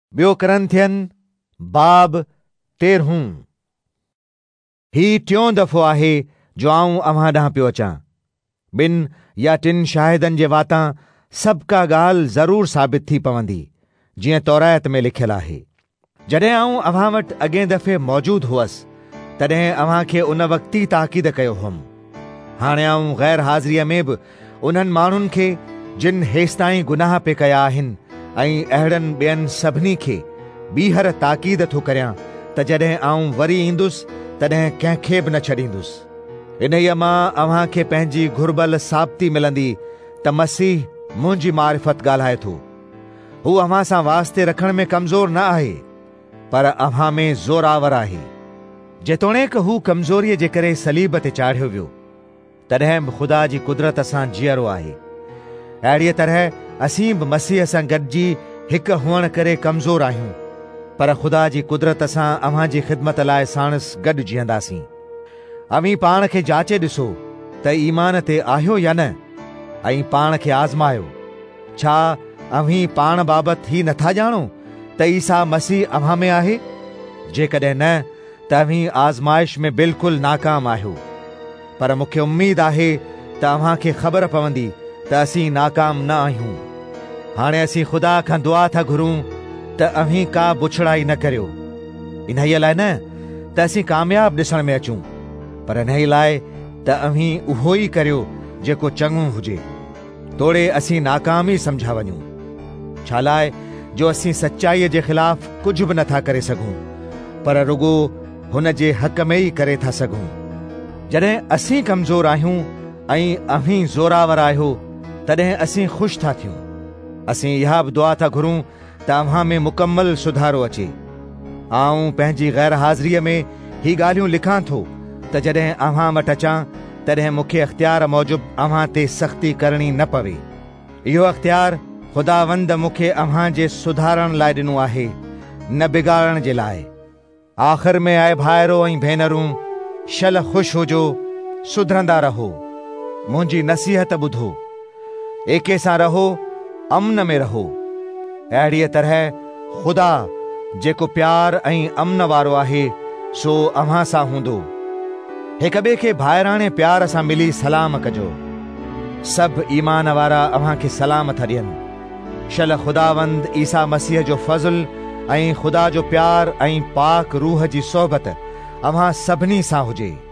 ॿियो करंथियन बाब 13। ही टियों दफ़ो आहे जो आऊं अव्हां ॾांहुं पियो अचां। 2 या 3 शाहिदनि जे वातां सभु का ॻाल्हि ज़रूर साबित थी पवंदी, जीअं तौरात में लिखियलु आहे। जॾहिं आऊं अव्हां वटि अॻे दफ़े मौजूद हुअसि, तॾहिं अव्हां खे उन वक़्त ई ताक़ीद कयो हुअमि। हाणे आऊं गैर हाज़िरीअ में बि उन्हनि माण्हुनि खे जिन हेसिताईं गुनाह पे कया आहिनि ऐं अहिड़नि ॿियनि सभिनी खे ॿीहर ताक़ीद थो करियां त जॾहिं आऊं वरी ईंदुसि तॾहिं कंहिंखे बि न छॾींदुसि। इन्हीअ मां अव्हां खे पंहिंजी घुर्बल साबिती मिलंदी त मसीह मुंहिंजी मारिफत ॻाल्हाए थो। हू अव्हां सां वास्ते रखण में कमज़ोर न आहे, पर अव्हां में ज़ोरावर आहे। जेतोणीकि हू कमज़ोरीअ जे करे सलीब ते चाढ़ियो वियो, तॾहिं बि ख़ुदा जी कुदरत सां जीअरो आहे। अहिड़ीअ तरह असीं बि मसीह सां गॾिजी हिकु हुअण करे कमज़ोर आहियूं, पर ख़ुदा जी कुदरत सां अव्हां जी ख़िदमत लाइ साणुसि गॾु जीअंदासीं। अव्हीं पाण खे जाचे ॾिसो त ईमान ते आहियो या न, ऐं पाण खे आज़मायो। छा अव्हीं पाण बाबति ही नथा ॼाणो त ईसा मसीह अव्हां में आहे? जेकॾहिं न, त अव्हीं आज़माइश में बिल्कुलु नाकाम आहियो। पर मूंखे उम्मीद आहे त अव्हां खे ख़बर पवंदी त असीं नाकाम न आहियूं। हाणे असीं ख़ुदा खां दुआ था घुरूं त अव्हीं का बुछड़ाई न करियो। इन्हीअ लाइ न त असीं कामयाब ॾिसण में अचूं, पर इन्हीअ लाइ त अव्हीं उहो ई करियो जेको चङो हुजे, तोड़े असीं नाकाम ई सम्झा वञूं। छा लाइ जो असीं सचाईअ जे ख़िलाफ़ कुझु बि नथा करे सघूं, पर रुगो हुन जे हक़ में ई करे था सघूं। जॾहिं असीं कमज़ोर आहियूं ऐं अव्हीं ज़ोरावर आहियो, तॾहिं असीं ख़ुशि था थियूं। असीं इहा बि दुआ था घुरूं त अव्हां में मुकमल सुधारो अचे। आऊं पंहिंजी गैर हाज़िरीअ में ही ॻाल्हियूं लिखां थो त जॾहिं अव्हां वटि अचां तॾहिं मूंखे अख़्तियार मूजिबि अव्हां ते सख़्ती करणी न पवे। इहो अख़्तियार ख़ुदावंद मूंखे अव्हां जे सुधारण लाइ ॾिनो आहे, न बिगाड़ण जे लाइ। आख़िर में आए भाइरो ऐं भेनरूं, शल ख़ुशि हुजो, सुधरंदा रहो। मुंहिंजी नसीहत ॿुधो, एके सां रहो, अमन में रहो। अहिड़ीअ तरह ख़ुदा जेको प्यार ऐं अमन वारो आहे, सो अव्हां सां हूंदो। हिक ॿिए खे भाइराणे प्यार सां मिली सलाम कजो। सभु ईमान वारा अव्हां खे सलाम था ॾियनि। शल ख़ुदावंद ईसा मसीह जो फज़ल ऐं ख़ुदा जो प्यार ऐं पाक रूह जी सोहबत अव्हां सभिनी सां हुजे।